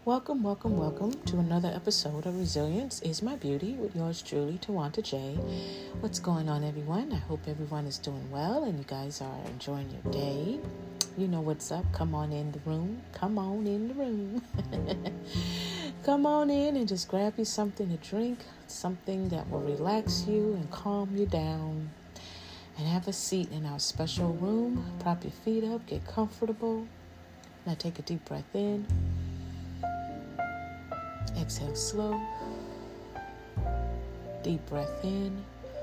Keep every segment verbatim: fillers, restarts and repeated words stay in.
Welcome, welcome, welcome to another episode of Resilience is My Beauty with yours truly, Tawanta J. What's going on, everyone? I hope everyone is doing well and you guys are enjoying your day. You know what's up. Come on in the room. Come on in the room. Come on in and just grab you something to drink, something that will relax you and calm you down. And have a seat in our special room. Prop your feet up, get comfortable. Now take a deep breath in. Exhale slow. Deep breath in.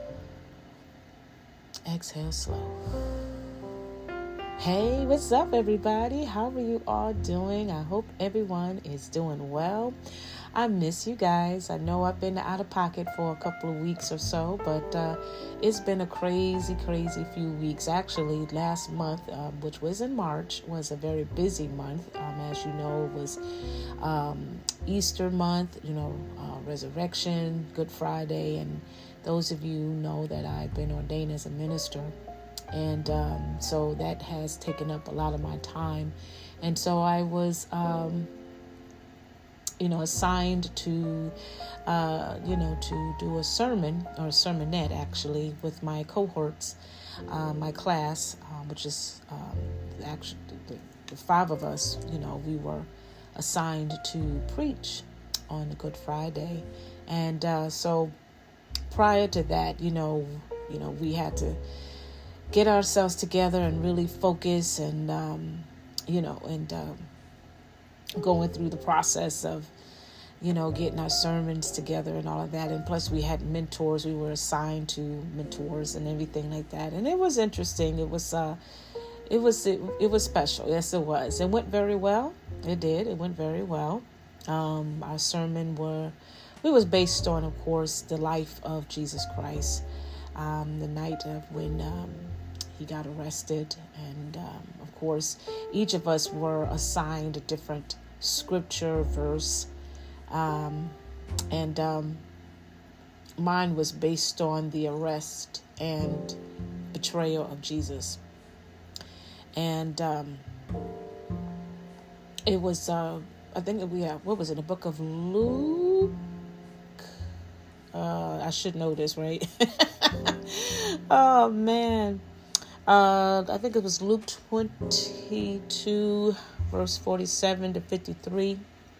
Exhale slow. Hey, what's up, everybody? How are you all doing? I hope everyone is doing well. I miss you guys. I know I've been out of pocket for a couple of weeks or so, but uh, it's been a crazy, crazy few weeks. Actually, last month, um, which was in March, was a very busy month. Um, as you know, it was um, Easter month, you know, uh, Resurrection, Good Friday, and those of you know that I've been ordained as a minister. And um, so that has taken up a lot of my time. And so I was... Um, you know, assigned to, uh, you know, to do a sermon or a sermonette actually with my cohorts, uh, my class, uh, which is um, actually the, the five of us, you know, we were assigned to preach on a Good Friday. And uh, so prior to that, you know, you know, we had to get ourselves together and really focus and, um, you know, and, um, going through the process of, you know, getting our sermons together and all of that. And plus we had mentors. We were assigned to mentors and everything like that. And it was interesting. It was, uh, it was, it, it was special. Yes, it was. It went very well. It did. It went very well. Um, our sermon were, it was based on, of course, the life of Jesus Christ. Um, the night of when, um, he got arrested. And, um, of course, each of us were assigned a different scripture verse, um, and um, mine was based on the arrest and betrayal of Jesus. And um, it was, uh, I think we have, what was it, the book of Luke? Uh, I should know this, right? Oh, man. Uh, I think it was Luke twenty-two, verse forty-seven to fifty-three.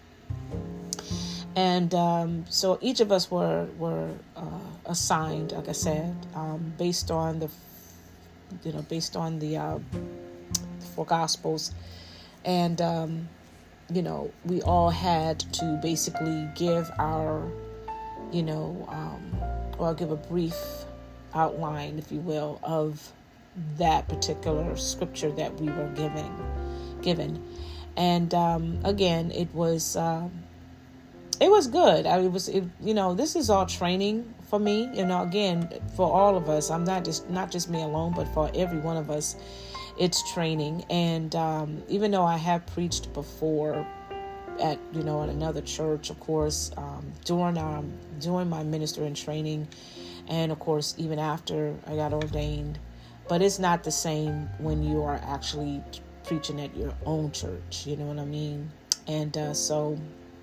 And um, so each of us were were uh, assigned, like I said, um, based on the, you know, based on the uh, four Gospels, and um, you know, we all had to basically give our, you know, um, or give a brief outline, if you will, of that particular scripture that we were giving, given. And, um, again, it was, um, it was good. I it was, it, you know, this is all training for me, you know, again, for all of us. I'm not just, not just me alone, but for every one of us, it's training. And, um, even though I have preached before at, you know, at another church, of course, um, during, um, during my ministering training, and of course, even after I got ordained. But it's not the same when you are actually preaching at your own church, you know what I mean? And uh, so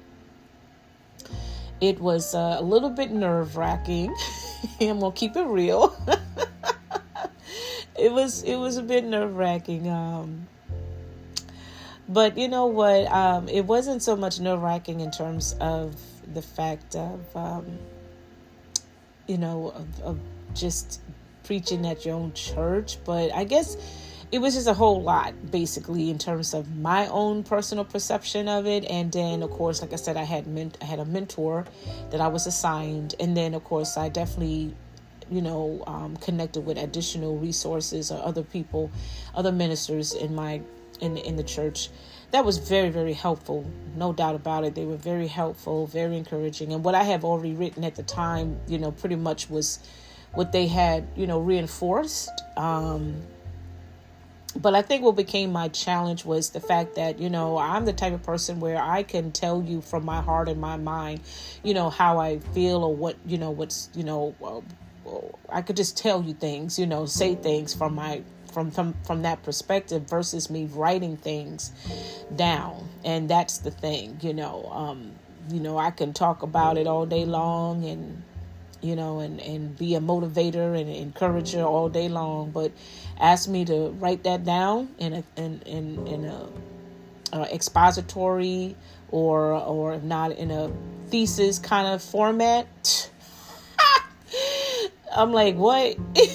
it was uh, a little bit nerve-wracking. I'm gonna keep it real. it was it was a bit nerve-wracking. Um, but you know what? Um, it wasn't so much nerve-wracking in terms of the fact of, um, you know, of, of just preaching at your own church, but I guess it was just a whole lot, basically, in terms of my own personal perception of it. And then, of course, like I said, I had ment- I had a mentor that I was assigned, and then, of course, I definitely, you know, um, connected with additional resources or other people, other ministers in my in in the church. That was very, very helpful, no doubt about it. They were very helpful, very encouraging, and what I have already written at the time, you know, pretty much was what they had, you know, reinforced. Um, but I think what became my challenge was the fact that, you know, I'm the type of person where I can tell you from my heart and my mind, you know, how I feel or what, you know, what's, you know, uh, I could just tell you things, you know, say things from my from, from, from that perspective versus me writing things down. And that's the thing, you know, um, you know, I can talk about it all day long and, you know, and, and be a motivator and an encourager all day long, but ask me to write that down in a, in, in, in a, uh, expository or, or if not in a thesis kind of format. I'm like, what?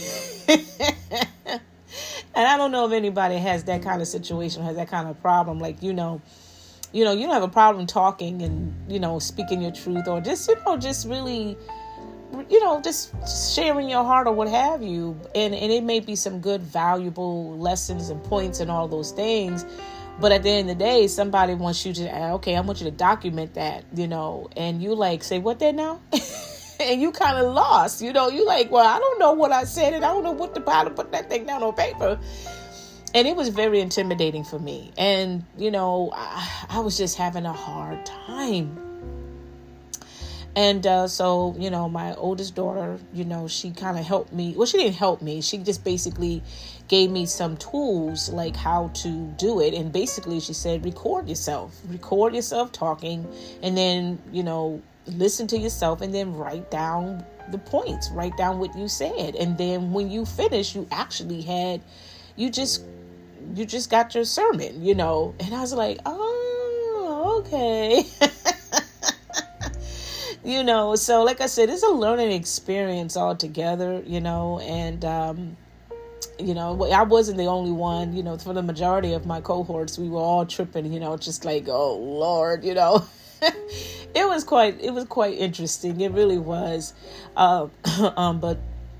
And I don't know if anybody has that kind of situation, has that kind of problem. Like, you know, you know, you don't have a problem talking and, you know, speaking your truth or just, you know, just really, you know, just sharing your heart or what have you. And, and it may be some good, valuable lessons and points and all those things. But at the end of the day, somebody wants you to, okay, I want you to document that, you know, and you like say, what that now? And you kind of lost, you know, you like, well, I don't know what I said and I don't know what to how to put that thing down on paper. And it was very intimidating for me. And, you know, I, I was just having a hard time. And uh, so, you know, my oldest daughter, you know, she kind of helped me. Well, she didn't help me. She just basically gave me some tools like how to do it. And basically she said, record yourself, record yourself talking, and then, you know, listen to yourself and then write down the points, write down what you said. And then when you finish, you actually had, you just, you just got your sermon, you know. And I was like, oh, okay. You know, so like I said, it's a learning experience altogether, you know, and, um, you know, I wasn't the only one, you know, for the majority of my cohorts, we were all tripping, you know, just like, oh, Lord, you know. It was quite, it was quite interesting. It really was. Uh, um, but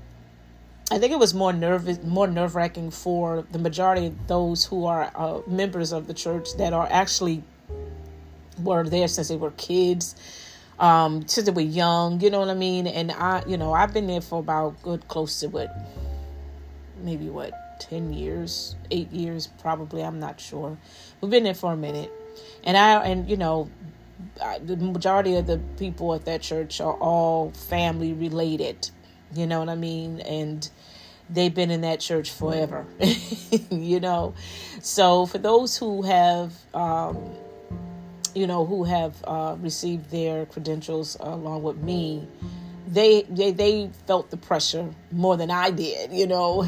I think it was more nervous, more nerve wracking for the majority of those who are uh, members of the church that are actually were there since they were kids, um, since they were young, you know what I mean? And I, you know, I've been there for about good close to what, maybe what, ten years, eight years, probably. I'm not sure. We've been there for a minute. And I, and you know, the majority of the people at that church are all family related, you know what I mean? And they've been in that church forever, you know? So for those who have, um, you know, who have uh, received their credentials uh, along with me, they, they, they felt the pressure more than I did, you know?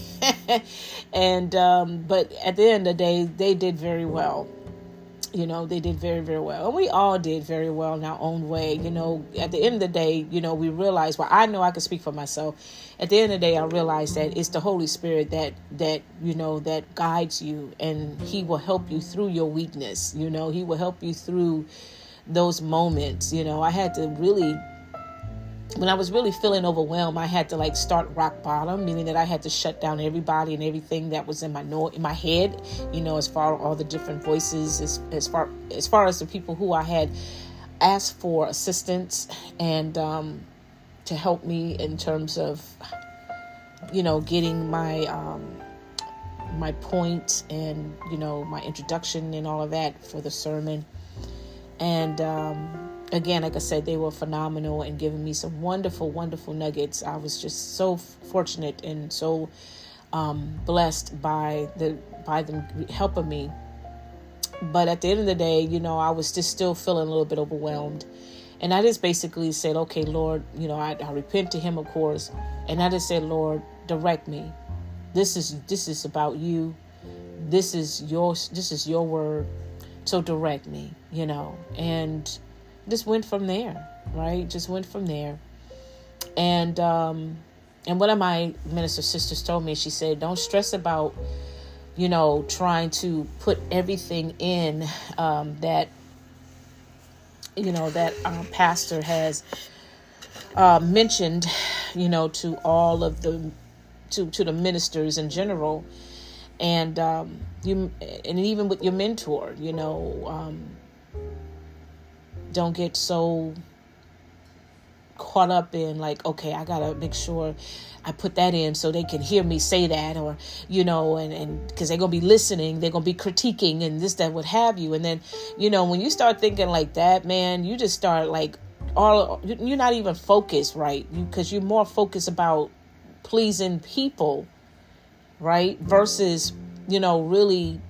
And, um, but at the end of the day, they did very well. You know, they did very, very well. And we all did very well in our own way. You know, at the end of the day, you know, we realized, well, I know I can speak for myself. At the end of the day, I realized that it's the Holy Spirit that, that, you know, that guides you, and he will help you through your weakness. You know, he will help you through those moments. You know, I had to really, when I was really feeling overwhelmed, I had to like start rock bottom, meaning that I had to shut down everybody and everything that was in my no- in my head, you know, as far as all the different voices, as, as far as far as the people who I had asked for assistance and um, to help me in terms of, you know, getting my um, my point and, you know, my introduction and all of that for the sermon. And um, again, like I said, they were phenomenal and giving me some wonderful, wonderful nuggets. I was just so fortunate and so um, blessed by the by them helping me. But at the end of the day, you know, I was just still feeling a little bit overwhelmed. And I just basically said, okay, Lord, you know, I, I repent to him, of course. And I just said, Lord, direct me. This is this is about you. This is your this is your word. So direct me, you know, and just went from there, right? Just went from there. And, um, and one of my minister sisters told me, she said, don't stress about, you know, trying to put everything in, um, that, you know, that um, pastor has, uh, mentioned, you know, to all of the, to, to the ministers in general. And, um, you, and even with your mentor, you know, um, don't get so caught up in like, okay, I gotta make sure I put that in so they can hear me say that, or, you know, and, and because they're going to be listening, they're going to be critiquing and this, that, what have you. And then, you know, when you start thinking like that, man, you just start like all, you're not even focused, right? You, because you're more focused about pleasing people right? Versus, you know, really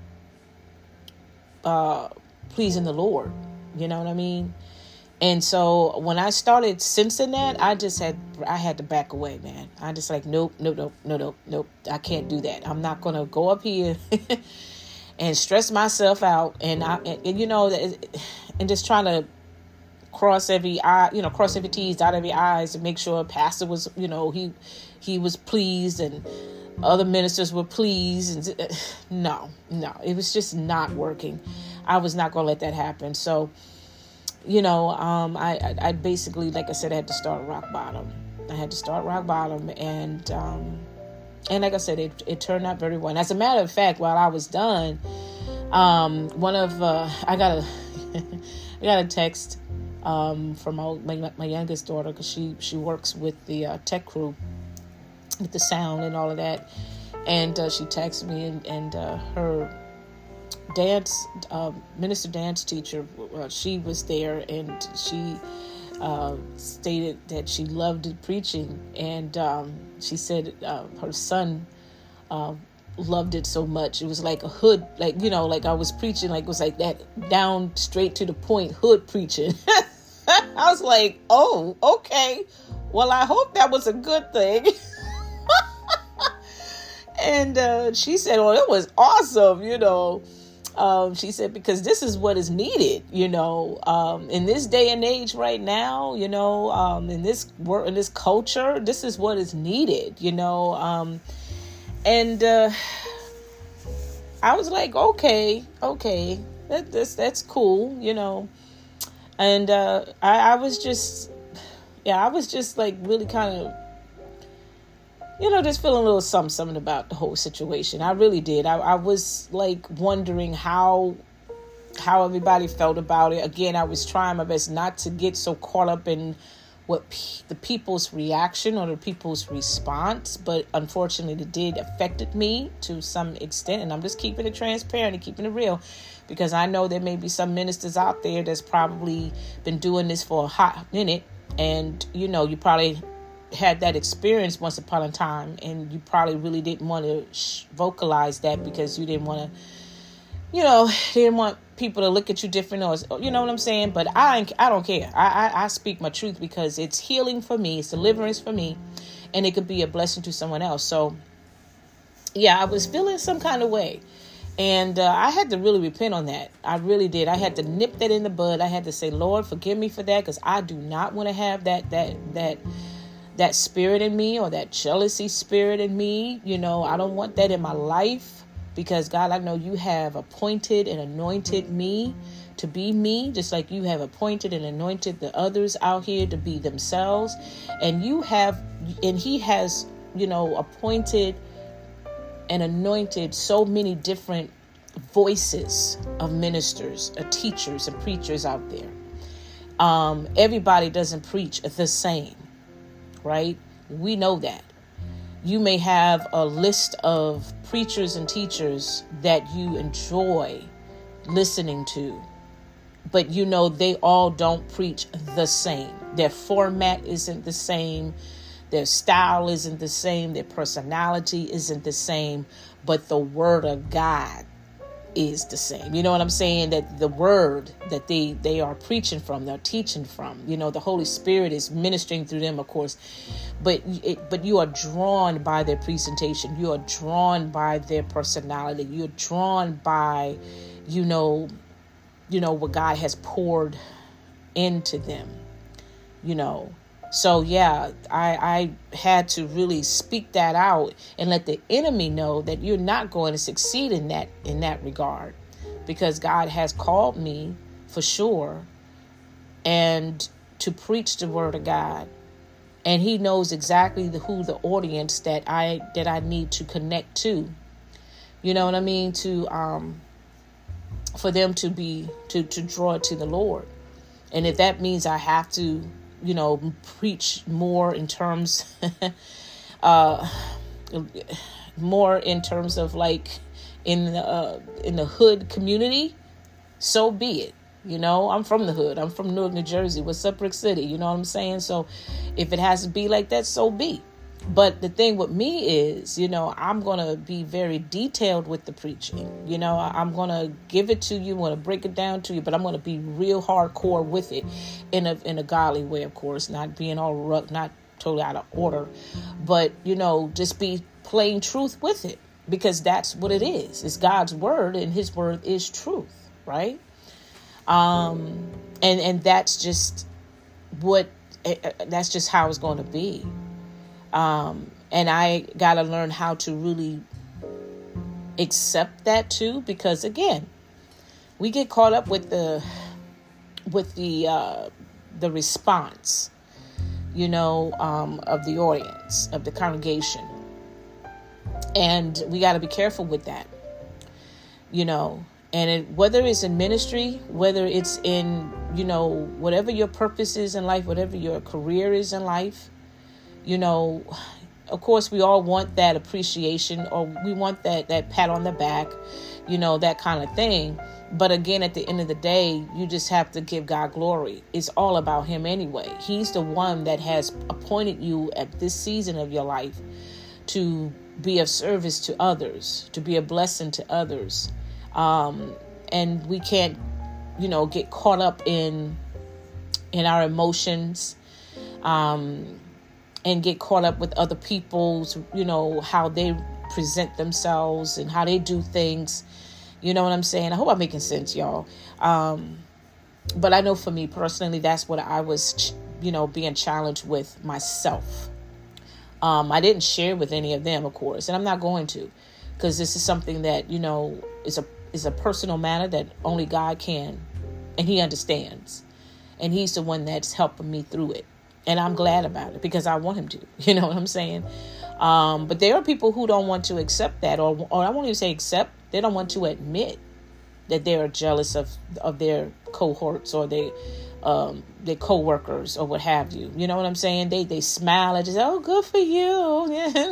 uh, pleasing the Lord. You know what I mean? And so when I started sensing that, I just had, I had to back away, man. I just like, nope, nope, nope, nope, nope, nope. I can't do that. I'm not going to go up here and stress myself out. And I, and, you know, and just trying to cross every I, you know, cross every T's, dot every I's, to make sure pastor was, you know, he, he was pleased and other ministers were pleased. And no, no, it was just not working. I was not going to let that happen. So, you know, um, I, I, I basically, like I said, I had to start rock bottom. I had to start rock bottom. And, um, and like I said, it, it turned out very well. And as a matter of fact, while I was done, um, one of, uh, I got a, I got a text, um, from my, my, my youngest daughter, cause she, she works with the, uh, tech crew, with the sound and all of that. And, uh, she texted me and, and, uh, her, dance uh, minister dance teacher, uh, she was there, and she uh, stated that she loved preaching, and um, she said uh, her son uh, loved it so much. It was like a hood, like, you know, like I was preaching, like it was like that down straight to the point hood preaching. I was like, oh, okay, well, I hope that was a good thing. And uh, she said, well, it was awesome, you know. Um, she said, because this is what is needed, you know, um, in this day and age right now, you know, um, in this work, in this culture, this is what is needed, you know. Um, and uh, I was like, okay, okay, that, that's, that's cool, you know. And uh, I, I was just, yeah, I was just like really kind of, you know, just feeling a little something, something about the whole situation. I really did. I, I was like wondering how, how everybody felt about it. Again, I was trying my best not to get so caught up in what pe- the people's reaction or the people's response, but unfortunately it did affected me to some extent. And I'm just keeping it transparent and keeping it real, because I know there may be some ministers out there that's probably been doing this for a hot minute. And, you know, you probably had that experience once upon a time, and you probably really didn't want to sh- vocalize that because you didn't want to, you know, didn't want people to look at you different, or, you know what I'm saying? But I, I don't care. I, I, I speak my truth because it's healing for me. It's deliverance for me, and it could be a blessing to someone else. So yeah, I was feeling some kind of way, and uh, I had to really repent on that. I really did. I had to nip that in the bud. I had to say, Lord, forgive me for that, because I do not want to have that, that, that, that spirit in me, or that jealousy spirit in me. You know, I don't want that in my life, because God, I know you have appointed and anointed me to be me, just like you have appointed and anointed the others out here to be themselves. And you have, and he has, you know, appointed and anointed so many different voices of ministers, of teachers and preachers out there. Um, everybody doesn't preach the same. Right? We know that. You may have a list of preachers and teachers that you enjoy listening to, but you know they all don't preach the same. Their format isn't the same. Their style isn't the same. Their personality isn't the same, but the word of God is the same. You know what I'm saying? That the word that they, they are preaching from, they're teaching from, you know, the Holy Spirit is ministering through them, of course, but it, but you are drawn by their presentation. You are drawn by their personality. You're drawn by, you know, you know, what God has poured into them, you know. So yeah, I, I had to really speak that out and let the enemy know that you're not going to succeed in that, in that regard, because God has called me for sure, and to preach the word of God. And he knows exactly the, who the audience that I, that I need to connect to, you know what I mean? To, um, for them to be, to, to draw to the Lord. And if that means I have to, you know, preach more in terms, uh, more in terms of like in the, uh, in the hood community, so be it. You know, I'm from the hood. I'm from Newark, New Jersey. What's up, Brick City? You know what I'm saying? So if it has to be like that, so be. But the thing with me is, you know, I'm going to be very detailed with the preaching. You know, I'm going to give it to you, I'm going to break it down to you, but I'm going to be real hardcore with it in a in a godly way, of course, not being all ruck, not totally out of order, but, you know, just be plain truth with it, because that's what it is. It's God's word, and his word is truth, right? Um, and, and that's just what, that's just how it's going to be. Um, and I got to learn how to really accept that too, because again, we get caught up with the, with the, uh, the response, you know, um, of the audience, of the congregation. And we got to be careful with that, you know, and it, whether it's in ministry, whether it's in, you know, whatever your purpose is in life, whatever your career is in life, you know, of course, we all want that appreciation, or we want that, that pat on the back, you know, that kind of thing. But again, at the end of the day, you just have to give God glory. It's all about him anyway. He's the one that has appointed you at this season of your life to be of service to others, to be a blessing to others. Um, and we can't, you know, get caught up in, in our emotions, um, and get caught up with other people's, you know, how they present themselves and how they do things. You know what I'm saying? I hope I'm making sense, y'all. Um, but I know for me personally, that's what I was, you know, being challenged with myself. Um, I didn't share with any of them, of course, and I'm not going to, because this is something that, you know, is a is a personal matter that only God can, and he understands, and he's the one that's helping me through it. And I'm glad about it, because I want him to, you know what I'm saying? Um, but there are people who don't want to accept that, or, or I won't even say accept, they don't want to admit that they are jealous of, of their cohorts or they, um, their co-workers or what have you. You know what I'm saying? They, they smile and just, oh, good for you.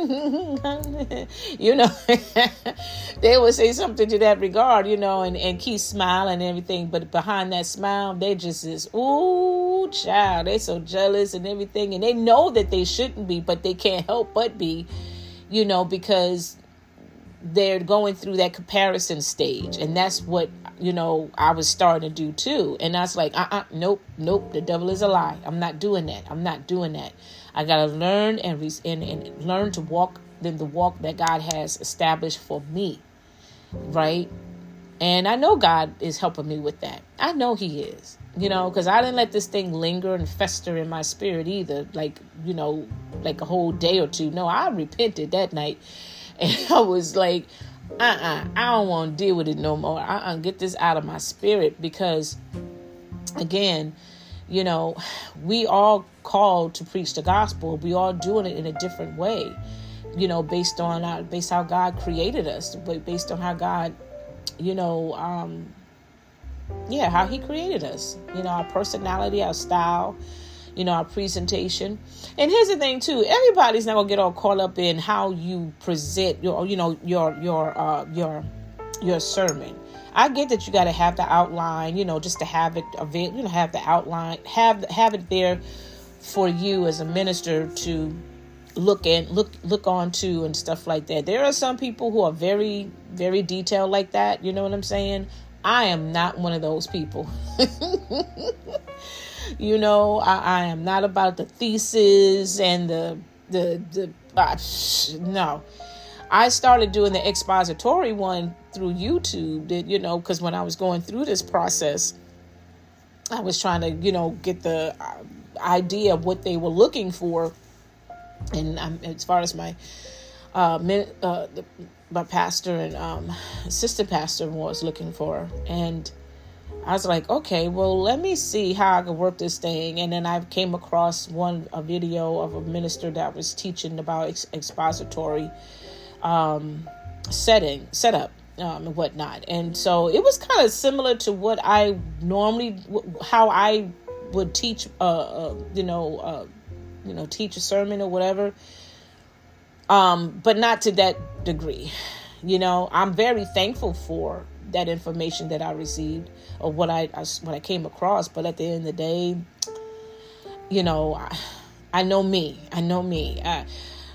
You know, they would say something to that regard, you know, and, and keep smiling and everything. But behind that smile, they just is, ooh, child, they so jealous and everything. And they know that they shouldn't be, but they can't help but be, you know, because they're going through that comparison stage. And that's what, you know, I was starting to do too. And I was like, uh-uh, nope, nope, the devil is a lie. I'm not doing that. I'm not doing that. I got to learn and, re- and and learn to walk in the walk that God has established for me. Right. And I know God is helping me with that. I know he is, you know, because I didn't let this thing linger and fester in my spirit either. Like, you know, like a whole day or two. No, I repented that night. And I was like, uh-uh, I don't want to deal with it no more. Uh-uh, get this out of my spirit. Because, again, you know, we all called to preach the gospel. We all doing it in a different way, you know, based on our, based how God created us, based on how God, you know, um, yeah, how he created us, you know, our personality, our style, you know, our presentation. And here's the thing too, everybody's not gonna get all caught up in how you present your, you know, your, your, uh, your, your sermon. I get that you got to have the outline, you know, just to have it available, you know, have the outline, have, have it there for you as a minister to look and look, look on to and stuff like that. There are some people who are very, very detailed like that. You know what I'm saying? I am not one of those people. You know, I, I am not about the thesis and the, the, the, uh, no. I started doing the expository one through YouTube, that, you know, because when I was going through this process, I was trying to, you know, get the uh, idea of what they were looking for. And um, as far as my, uh, min, uh, the, my pastor and um, assistant pastor was looking for. And I was like, okay, well, let me see how I can work this thing. And then I came across one, a video of a minister that was teaching about ex- expository um, setting, setup, um, and whatnot. And so it was kind of similar to what I normally, how I would teach, uh, uh you know, uh, you know, teach a sermon or whatever. Um, but not to that degree. You know, I'm very thankful for that information that I received or what I, I what I came across. But at the end of the day, you know, I, I know me. I know me. I,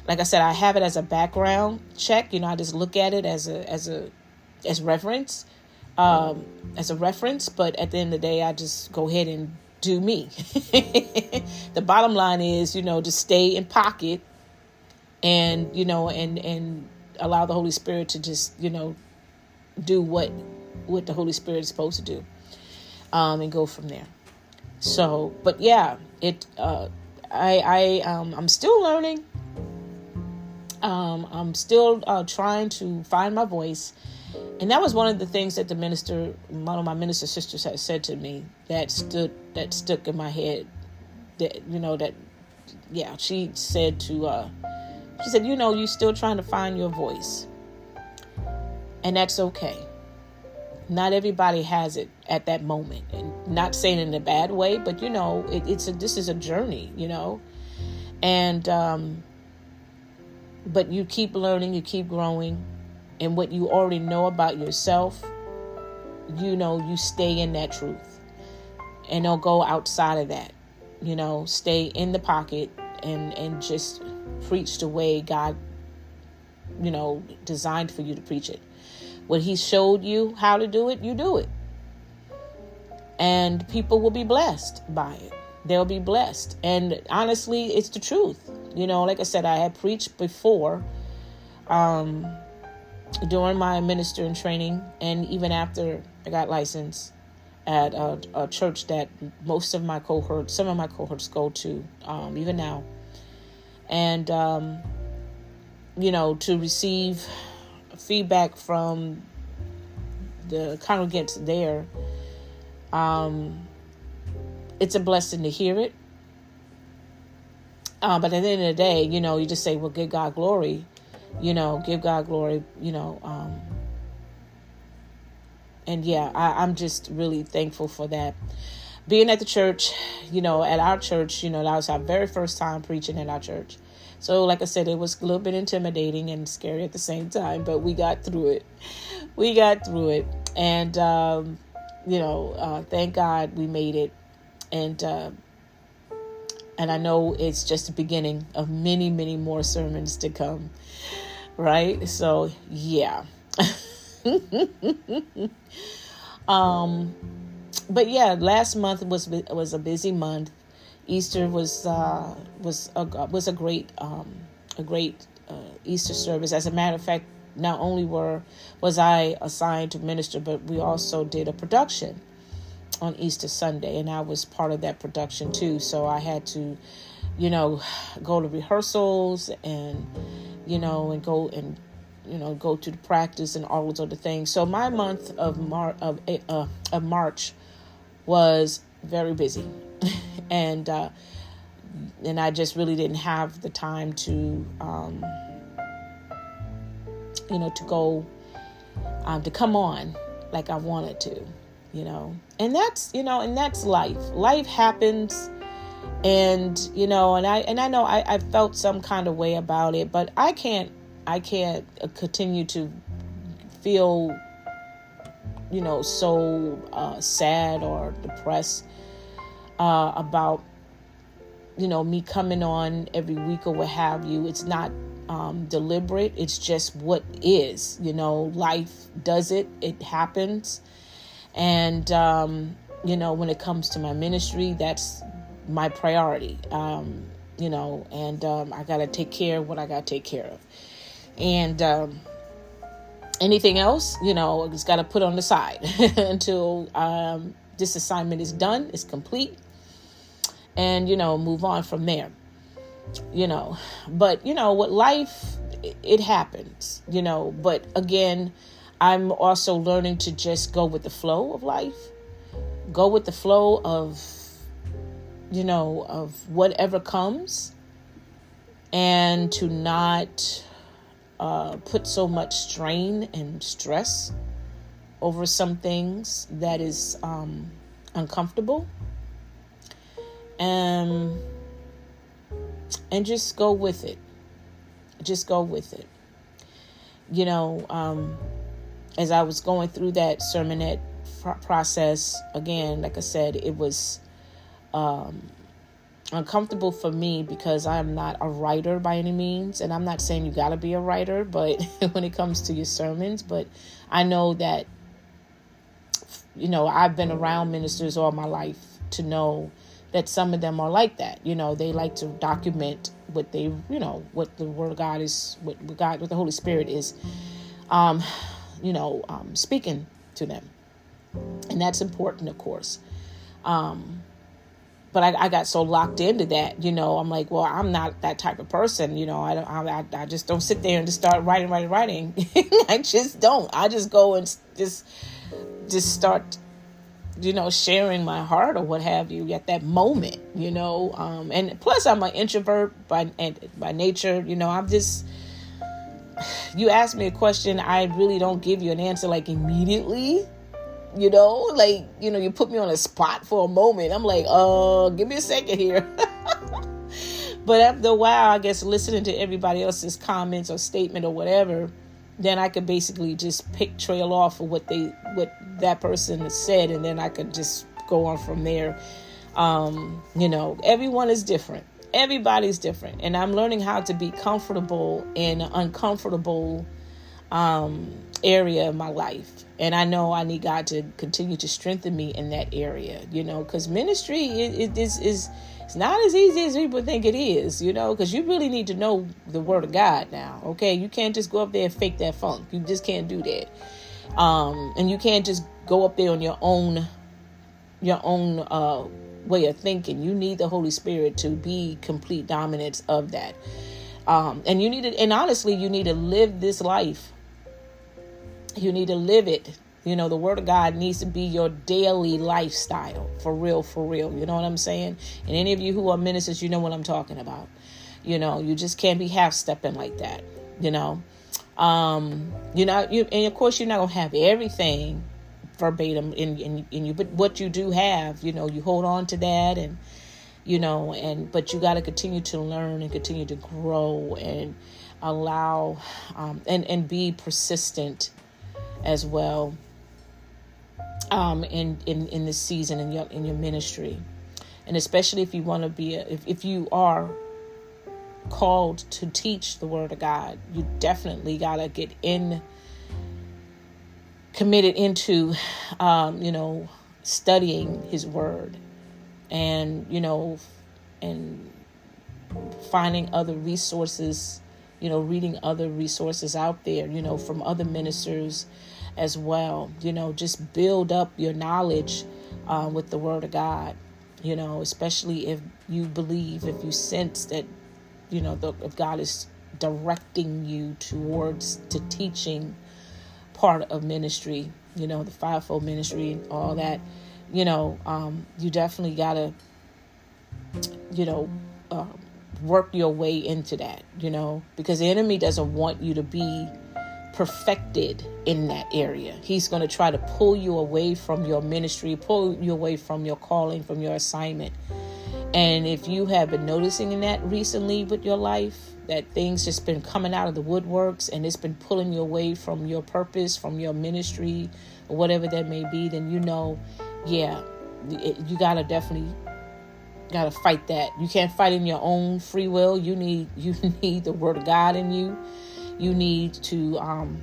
like I said, I have it as a background check. You know, I just look at it as a as a as reference, um, as a reference. But at the end of the day, I just go ahead and do me. The bottom line is, you know, just stay in pocket, and you know, and and allow the Holy Spirit to just, you know, do what what the Holy Spirit is supposed to do, um, and go from there. So, but yeah, it. Uh, I I um, I'm still learning. Um, I'm still uh, trying to find my voice. And that was one of the things that the minister, one of my minister sisters had said to me that stood, that stuck in my head. That, you know, that, yeah, she said to, uh, she said, you know, you're still trying to find your voice. And that's okay. Not everybody has it at that moment. And not saying it in a bad way, but, you know, it, it's a, this is a journey, you know. And, um, but you keep learning, you keep growing, and what you already know about yourself, you know, you stay in that truth, and don't go outside of that. You know, stay in the pocket and and just preach the way God, you know, designed for you to preach it. When He showed you how to do it, you do it, and people will be blessed by it. They'll be blessed, and honestly, it's the truth. You know, like I said, I had preached before, um, during my ministering training, and even after I got licensed at a, a church that most of my cohorts, some of my cohorts go to, um, even now. And, um, you know, to receive feedback from the congregants there, um, it's a blessing to hear it. Uh, but at the end of the day, you know, you just say, well, give God glory, you know, give God glory, you know. Um, and yeah, I, I'm just really thankful for that. Being at the church, you know, at our church, you know, that was our very first time preaching at our church. So like I said, it was a little bit intimidating and scary at the same time, but we got through it. We got through it. And, um, you know, uh, thank God we made it. And, uh, And I know it's just the beginning of many, many more sermons to come, right? So, yeah. um, but yeah, last month was was a busy month. Easter was uh, was a was a great um, a great uh, Easter service. As a matter of fact, not only were was I assigned to minister, but we also did a production on Easter Sunday, and I was part of that production too. So I had to, you know, go to rehearsals and, you know, and go and, you know, go to the practice and all those other things. So my month of Mar- of, uh, of March was very busy, and uh, and I just really didn't have the time to, um, you know, to go um, to come on like I wanted to. You know, and that's, you know, and that's life. Life happens. And, you know, and I, and I know I, I felt some kind of way about it, but I can't, I can't continue to feel, you know, so uh, sad or depressed uh, about, you know, me coming on every week or what have you. It's not um, deliberate. It's just what is, you know, life does it. It happens. And, um, you know, when it comes to my ministry, that's my priority, um, you know, and um, I got to take care of what I got to take care of. And um, anything else, you know, it's got to put on the side until um, this assignment is done, it's complete, and, you know, move on from there, you know. But, you know, what life, it happens, you know, but again, I'm also learning to just go with the flow of life, go with the flow of, you know, of whatever comes, and to not uh, put so much strain and stress over some things that is um, uncomfortable, and, and just go with it. Just go with it. You know, um, as I was going through that sermonette process, again, like I said, it was, um, uncomfortable for me because I'm not a writer by any means. And I'm not saying you got to be a writer, but when it comes to your sermons, but I know that, you know, I've been around ministers all my life to know that some of them are like that. You know, they like to document what they, you know, what the Word of God is, what God, what the Holy Spirit is, um, you know, um, speaking to them. And that's important, of course. Um, but I, I got so locked into that, you know, I'm like, well, I'm not that type of person. You know, I don't, I, I just don't sit there and just start writing, writing, writing. I just don't. I just go and just, just start, you know, sharing my heart or what have you at that moment, you know. Um, and plus I'm an introvert by, and by nature, you know, I'm just, you ask me a question, I really don't give you an answer like immediately. You know, like, you know, you put me on a spot for a moment. I'm like, uh, give me a second here. But after a while, I guess listening to everybody else's comments or statement or whatever, then I could basically just pick trail off of what they, what that person has said. And then I could just go on from there. Um, you know, everyone is different. Everybody's different. And I'm learning how to be comfortable in an uncomfortable um, area of my life. And I know I need God to continue to strengthen me in that area, you know, because ministry it, it is, is it's not as easy as people think it is, you know, because you really need to know the Word of God now. OK, you can't just go up there and fake that funk. You just can't do that. Um, and you can't just go up there on your own your own uh, way of thinking. You need the Holy Spirit to be complete dominance of that. Um, and you need to, and honestly, you need to live this life. You need to live it. You know, the Word of God needs to be your daily lifestyle. For real, for real. You know what I'm saying? And any of you who are ministers, you know what I'm talking about. You know, you just can't be half-stepping like that. You know, um, you know, you, and of course, you're not going to have everything verbatim in, in, in you. But what you do have, you know, you hold on to that and, you know, and but you got to continue to learn and continue to grow and allow um, and, and be persistent as well, um, in, in, in this season in your, in your ministry. And especially if you want to be, a, if, if you are called to teach the Word of God, you definitely got to get in, committed into, um, you know, studying His Word and, you know, and finding other resources, you know, reading other resources out there, you know, from other ministers as well. You know, just build up your knowledge uh, with the Word of God, you know, especially if you believe, if you sense that, you know, the, if God is directing you towards to teaching part of ministry, you know, the fivefold ministry and all that, you know, um, you definitely got to, you know, uh, work your way into that, you know, because the enemy doesn't want you to be perfected in that area. He's going to try to pull you away from your ministry, pull you away from your calling, from your assignment. And if you have been noticing that recently with your life, that things just been coming out of the woodworks and it's been pulling you away from your purpose, from your ministry, or whatever that may be, then you know, yeah, it, you got to definitely got to fight that. You can't fight in your own free will. You need, you need the Word of God in you. You need to, um,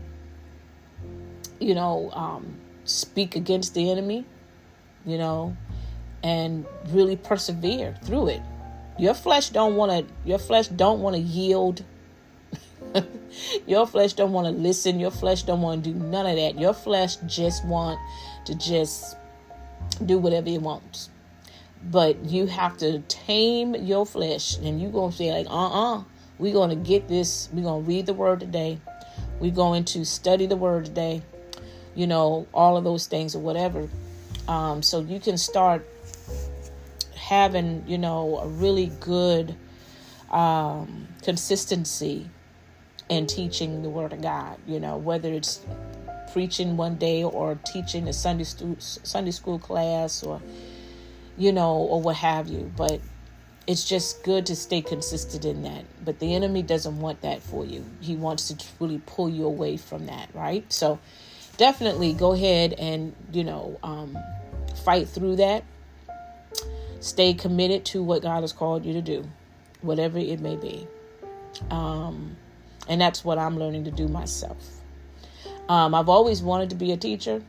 you know, um, speak against the enemy, you know, and really persevere through it. Your flesh don't want to, your flesh don't want to yield. Your flesh don't want to listen. Your flesh don't want to do none of that. Your flesh just want to just do whatever it wants. But you have to tame your flesh, and you're going to say like, uh-uh, we're going to get this. We're going to read the Word today. We're going to study the Word today. You know, all of those things or whatever. Um, so you can start having, you know, a really good um, consistency in teaching the Word of God, you know, whether it's preaching one day or teaching a Sunday, stu- Sunday school class or, you know, or what have you. But it's just good to stay consistent in that. But the enemy doesn't want that for you. He wants to really pull you away from that, right? So definitely go ahead and, you know, um, fight through that. stay committed to what God has called you to do, whatever it may be. Um, and that's what I'm learning to do myself. Um, I've always wanted to be a teacher.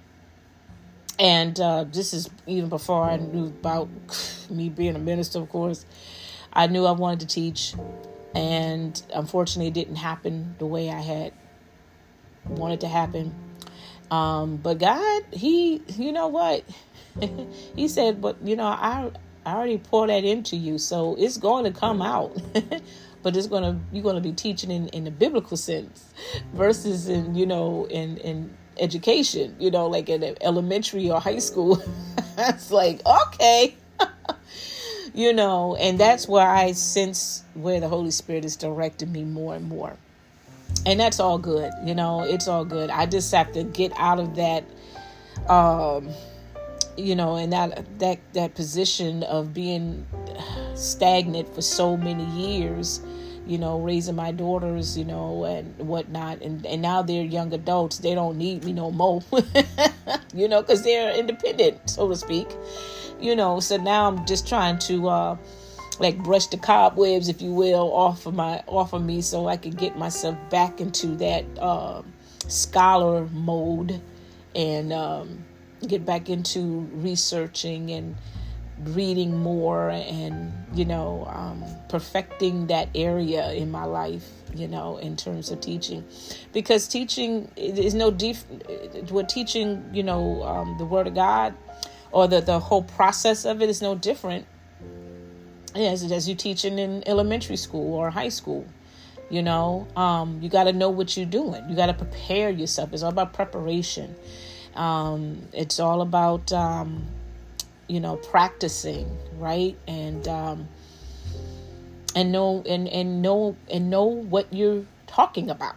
And uh, this is even before I knew about me being a minister, of course. I knew I wanted to teach. And unfortunately, it didn't happen the way I had wanted to happen. Um, but God, he, you know what? He said, but, you know, I, I already poured that into you. So it's going to come out. But it's going to, you're going to be teaching in, in the biblical sense versus in, you know, in, in education, you know, like in elementary or high school. It's like, okay, you know, and that's where I sense where the Holy Spirit is directing me more and more. And that's all good. You know, it's all good. I just have to get out of that, um, you know, and that, that, that position of being stagnant for so many years, you know, raising my daughters, you know, and whatnot. And, and now they're young adults. They don't need me no more, you know, because they're independent, so to speak, you know. So now I'm just trying to, uh, like, brush the cobwebs, if you will, off of my, off of me, so I can get myself back into that uh, scholar mode and um, get back into researching and reading more and, you know, um, perfecting that area in my life, you know, in terms of teaching, because teaching is no def- we're teaching, you know, um, the Word of God, or the, the whole process of it is no different as, as you teaching in elementary school or high school. You know, um, you got to know what you're doing. You got to prepare yourself. It's all about preparation. Um, it's all about, um, you know, practicing, right? And, um, and know, and, and know, and know what you're talking about,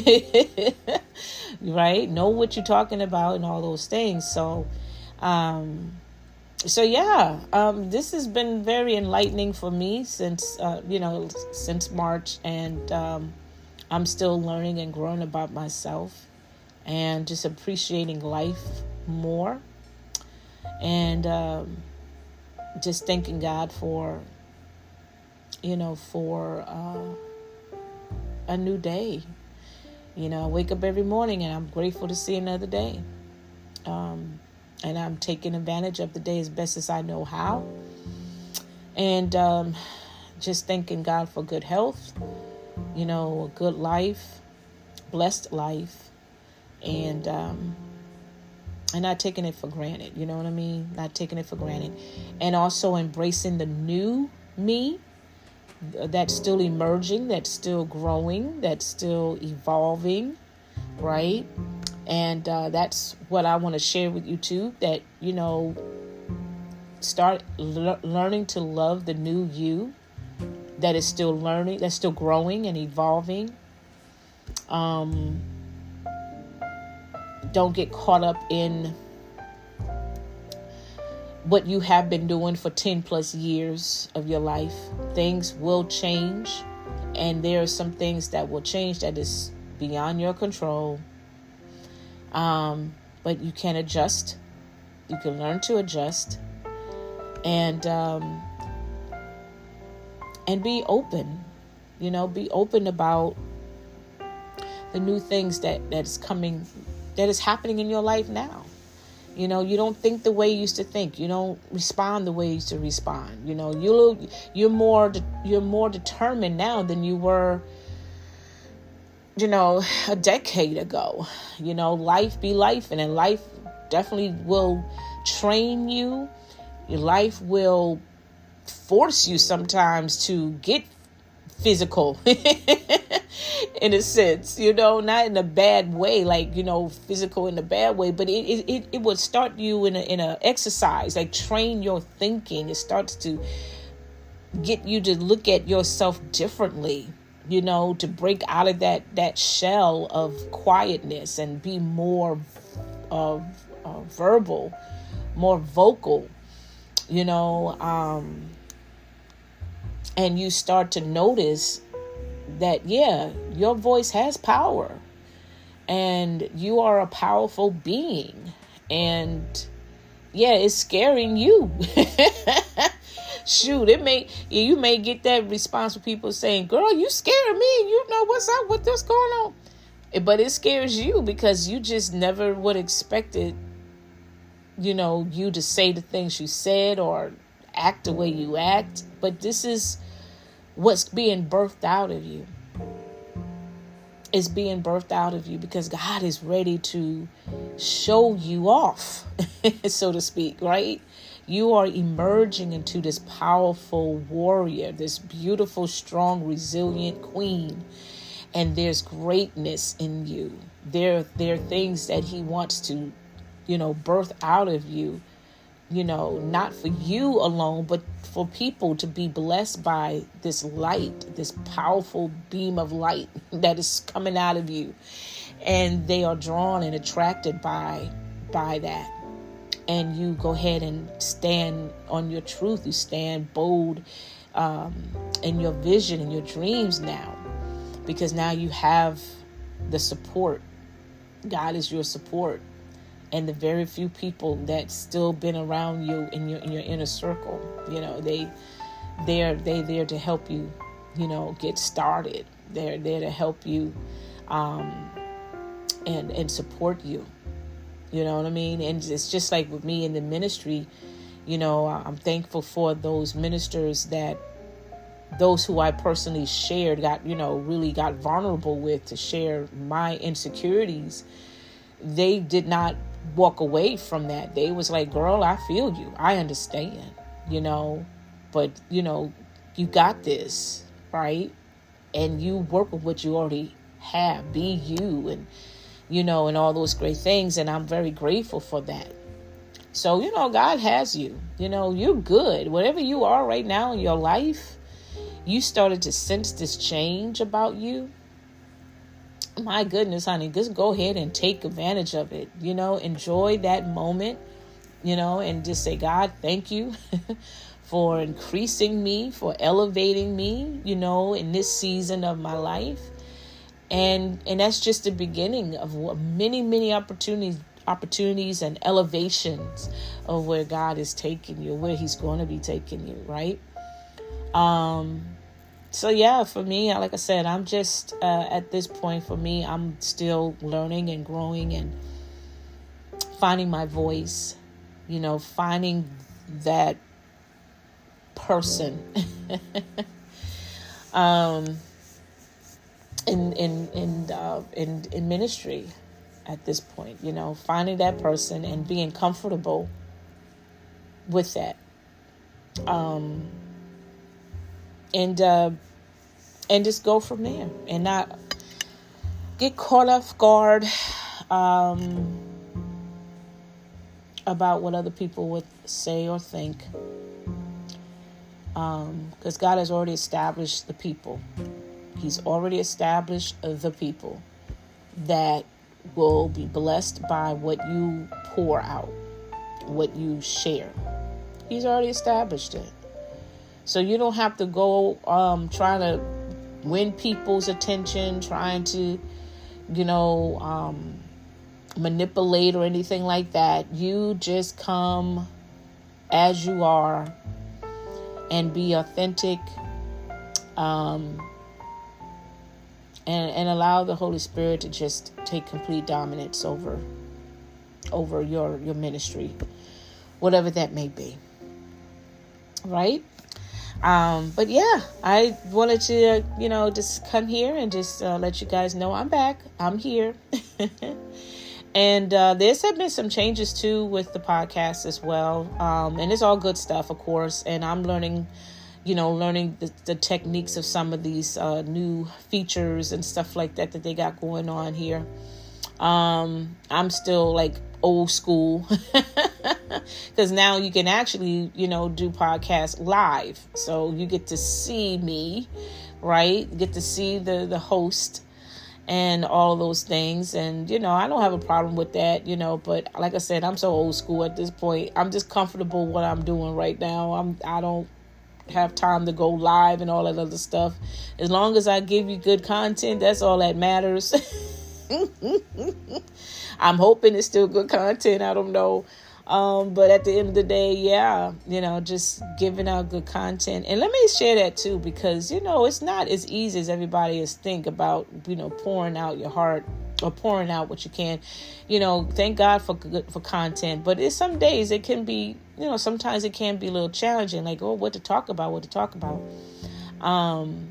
right? Know what you're talking about and all those things. So, um, so yeah, um, this has been very enlightening for me since, uh, you know, since March, and, um, I'm still learning and growing about myself and just appreciating life more. And um, just thanking God for, you know, for uh, a new day. You know, I wake up every morning and I'm grateful to see another day. Um, and I'm taking advantage of the day as best as I know how. And um, just thanking God for good health, you know, a good life, blessed life, and um and not taking it for granted, you know what I mean? Not taking it for granted. And also embracing the new me that's still emerging, that's still growing, that's still evolving, right? And uh, that's what I want to share with you too, that, you know, start le- learning to love the new you that is still learning, that's still growing and evolving. Um, Don't get caught up in what you have been doing for ten plus years of your life. Things will change, and there are some things that will change that is beyond your control. Um, but you can adjust. You can learn to adjust, and um, and be open. You know, be open about the new things that that's coming. That is happening in your life now. You know, you don't think the way you used to think. You don't respond the way you used to respond. You know, you you're more de- you're more determined now than you were, you know, a decade ago. You know, life be life, and then life definitely will train you. Your life will force you sometimes to get physical. In a sense, you know, not in a bad way, like, you know, physical in a bad way, but it it, it would start you in a in a exercise, like train your thinking. It starts to get you to look at yourself differently, you know, to break out of that that shell of quietness and be more uh, uh, verbal, more vocal, you know, um, and you start to notice that, yeah, your voice has power, and you are a powerful being, and yeah, it's scaring you. Shoot, it may you may get that response from people saying, girl, you scared me. You know what's up with this going on. But it scares you because you just never would expect it, you know, you to say the things you said or act the way you act. But this is what's being birthed out of you. It's being birthed out of you because God is ready to show you off, so to speak, right? You are emerging into this powerful warrior, this beautiful, strong, resilient queen. And there's greatness in you. There, there are things that he wants to, you know, birth out of you, you know, not for you alone, but for people to be blessed by this light, this powerful beam of light that is coming out of you. And they are drawn and attracted by, by that. And you go ahead and stand on your truth. You stand bold um, in your vision and your dreams now. Because now you have the support. God is your support. And the very few people that still been around you in your in your inner circle, you know, they they're they there to help you, you know, get started. They're there to help you um, and and support you. You know what I mean? And it's just like with me in the ministry, you know, I'm thankful for those ministers that those who I personally shared, got, you know, really got vulnerable with to share my insecurities. They did not walk away from that. They was like, girl, I feel you. I understand, you know, but, you know, you got this, right? And you work with what you already have. Be you and, you know, and all those great things. And I'm very grateful for that. So, you know, God has you. You know, you're good. Whatever you are right now in your life, you started to sense this change about you. My goodness, honey, just go ahead and take advantage of it. You know, enjoy that moment, you know, and just say, God, thank you for increasing me, for elevating me, you know, in this season of my life. And and that's just the beginning of many, many opportunities, opportunities and elevations of where God is taking you, where he's going to be taking you, right? Um, so yeah, for me, like I said, I'm just, uh, at this point for me, I'm still learning and growing and finding my voice, you know, finding that person, um, in, in, in, uh, in, in ministry at this point, you know, finding that person and being comfortable with that. Um, And uh, and just go from there and not get caught off guard um, about what other people would say or think. Because um, God has already established the people. He's already established the people that will be blessed by what you pour out, what you share. He's already established it. So you don't have to go um, trying to win people's attention, trying to, you know, um, manipulate or anything like that. You just come as you are and be authentic, um, and and allow the Holy Spirit to just take complete dominance over over your your ministry, whatever that may be. Right? Um, but yeah, I wanted to, uh, you know, just come here and just uh, let you guys know I'm back. I'm here. And uh, there's have been some changes too with the podcast as well. Um, and it's all good stuff, of course. And I'm learning, you know, learning the, the techniques of some of these uh, new features and stuff like that that they got going on here. Um, I'm still like old school because now you can actually, you know, do podcasts live. So you get to see me, right? You get to see the, the host and all those things. And, you know, I don't have a problem with that, you know, but like I said, I'm so old school at this point. I'm just comfortable what I'm doing right now. I'm, I don't have time to go live and all that other stuff. As long as I give you good content, that's all that matters. I'm hoping it's still good content. I don't know. Um, but at the end of the day, yeah, you know, just giving out good content. And let me share that too, because, you know, it's not as easy as everybody is think about, you know, pouring out your heart or pouring out what you can. You know, thank God for good for content. But it's some days it can be, you know, sometimes it can be a little challenging, like, oh, what to talk about, what to talk about. Um,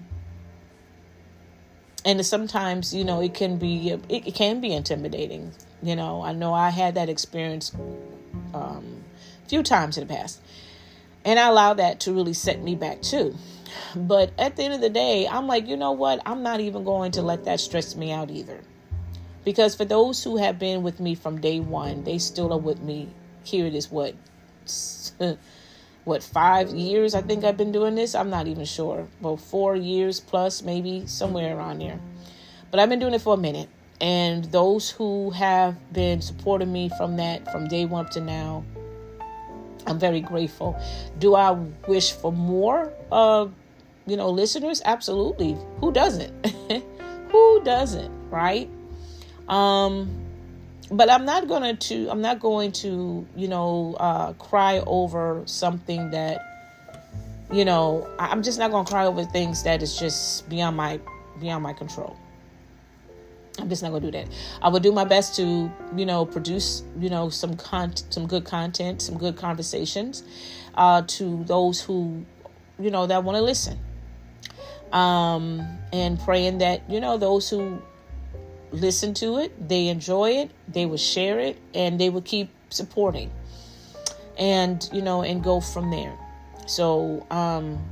and sometimes, you know, it can be, it, it can be intimidating. You know, I know I had that experience um, a few times in the past, and I allowed that to really set me back too. But at the end of the day, I'm like, you know what? I'm not even going to let that stress me out either. Because for those who have been with me from day one, they still are with me. Here it is, what, what, five years I think I've been doing this? I'm not even sure. Well, four years plus, maybe somewhere around there. But I've been doing it for a minute. And those who have been supporting me from that, from day one up to now, I'm very grateful. Do I wish for more, uh, you know, listeners? Absolutely. Who doesn't? Who doesn't, right? Um, but I'm not going to, I'm not going to, you know, uh, cry over something that, you know, I'm just not going to cry over things that is just beyond my, beyond my control. I'm just not going to do that. I will do my best to, you know, produce, you know, some con- some good content, some good conversations, uh, to those who, you know, that want to listen. Um, and praying that, you know, those who listen to it, they enjoy it, they will share it, and they will keep supporting, and, you know, and go from there. So, um,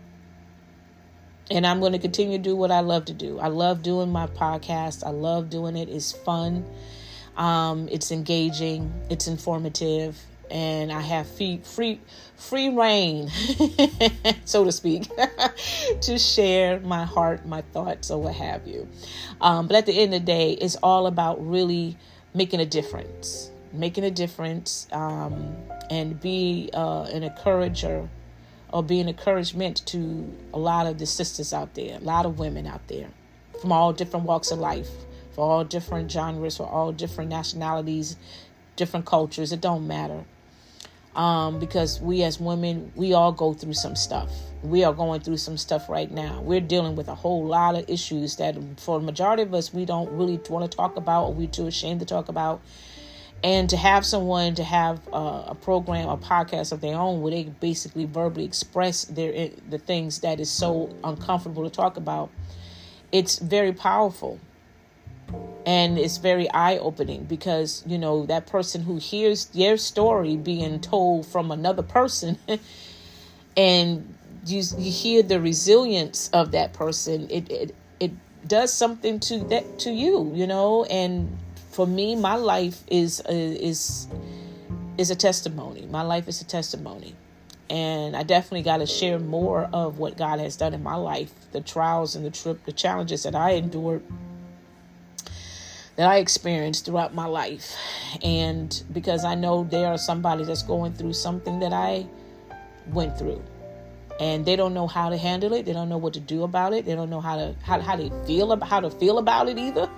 and I'm going to continue to do what I love to do. I love doing my podcast. I love doing it. It's fun. Um, it's engaging. It's informative. And I have free, free, free reign, so to speak, to share my heart, my thoughts, or what have you. Um, but at the end of the day, it's all about really making a difference, making a difference, um, and be uh, an encourager, or be an encouragement to a lot of the sisters out there, a lot of women out there from all different walks of life, for all different genres, for all different nationalities, different cultures. It don't matter. Um, because we as women, we all go through some stuff. We are going through some stuff right now. We're dealing with a whole lot of issues that for the majority of us, we don't really want to talk about, or we're too ashamed to talk about. And to have someone to have uh, a program, a podcast of their own, where they basically verbally express their the things that is so uncomfortable to talk about, it's very powerful. And it's very eye-opening, because, you know, that person who hears their story being told from another person and you, you hear the resilience of that person, it, it it does something to that to you, you know. And for me, my life is uh, is is a testimony. My life is a testimony. And I definitely got to share more of what God has done in my life, the trials and the trip, the challenges that I endured, that I experienced throughout my life. And because I know there are somebody that's going through something that I went through, and they don't know how to handle it. They don't know what to do about it. They don't know how to how, how they feel about how to feel about it either.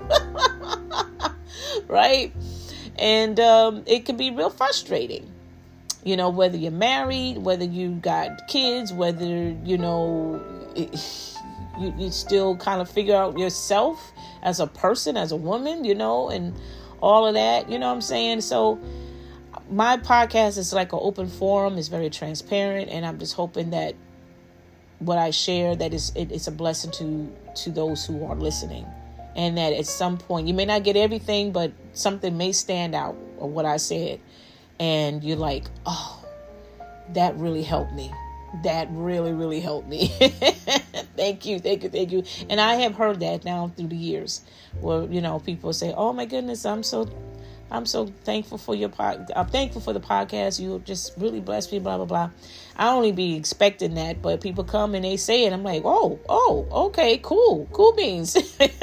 Right? And um, it can be real frustrating. You know, whether you're married, whether you got kids, whether, you know, it, you, you still kind of figure out yourself as a person, as a woman, you know, and all of that, you know what I'm saying? So my podcast is like an open forum. It's very transparent. And I'm just hoping that what I share, that is, it, it's a blessing to, to those who are listening. And that at some point, you may not get everything, but something may stand out of what I said. And you're like, oh, that really helped me. That really, really helped me. Thank you, thank you, thank you. And I have heard that now through the years, where, you know, people say, oh my goodness, I'm so, I'm so thankful for your pod. I'm thankful for the podcast. You just really blessed me, blah, blah, blah. I only be expecting that, but people come and they say it. I'm like, oh, oh, okay, cool, cool beans.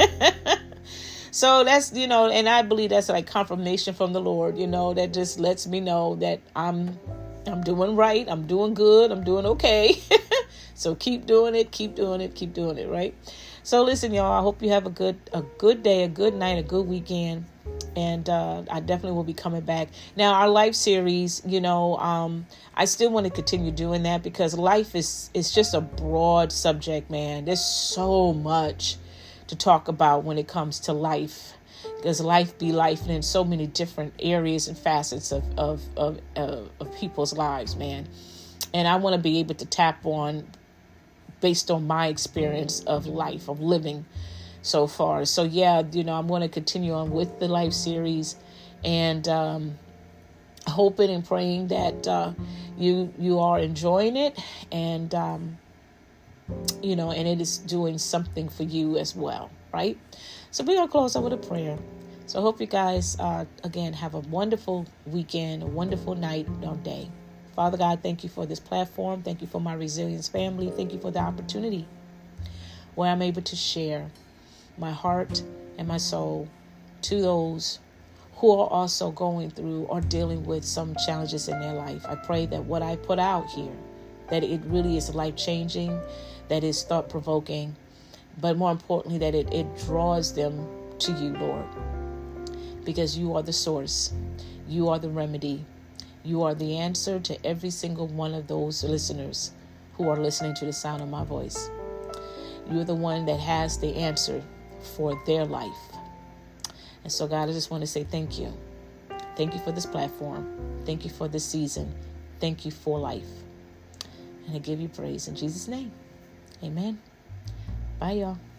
So that's, you know, and I believe that's like confirmation from the Lord, you know, that just lets me know that I'm, I'm doing right. I'm doing good. I'm doing okay. So keep doing it, keep doing it, keep doing it. Right. So listen, y'all, I hope you have a good, a good day, a good night, a good weekend. And uh, I definitely will be coming back. Now, our life series, you know, um, I still want to continue doing that because life is, is just a broad subject, man. There's so much to talk about when it comes to life. Because life be life and in so many different areas and facets of, of, of, uh, of people's lives, man. And I want to be able to tap on based on my experience of life, of living so far. So, yeah, you know, I'm going to continue on with the life series and um, hoping and praying that uh, you you are enjoying it and, um, you know, and it is doing something for you as well, right? So we're going to close out with a prayer. So I hope you guys, uh, again, have a wonderful weekend, a wonderful night or day. Father God, thank you for this platform. Thank you for my Resilience family. Thank you for the opportunity where I'm able to share my heart and my soul to those who are also going through or dealing with some challenges in their life. I pray that what I put out here, that it really is life-changing, that is thought-provoking, but more importantly, that it, it draws them to you, Lord, because you are the source. You are the remedy. You are the answer to every single one of those listeners who are listening to the sound of my voice. You're the one that has the answer for their life. And so, God, I just want to say thank you. Thank you for this platform. Thank you for this season. Thank you for life. And I give you praise in Jesus' name. Amen. Bye, y'all.